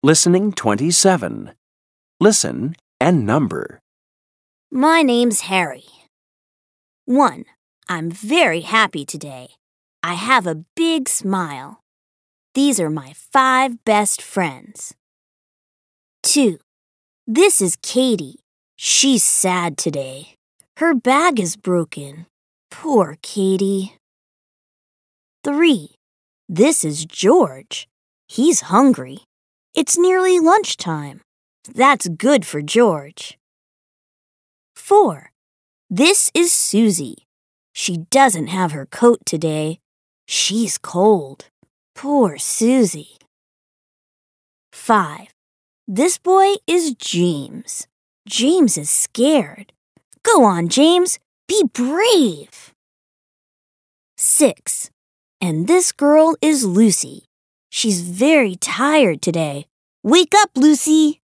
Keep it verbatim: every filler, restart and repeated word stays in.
Listening twenty-seven. Listen and number. My name's Harry. one. I'm very happy today. I have a big smile. These are my five best friends. two. This is Katie. She's sad today. Her bag is broken. Poor Katie. three. This is George. He's hungry. It's nearly lunchtime. That's good for George. four. This is Susie. She doesn't have her coat today. She's cold. Poor Susie. five. This boy is James. James is scared. Go on, James. Be brave. six. And this girl is Lucy. She's very tired today. Wake up, Lucy.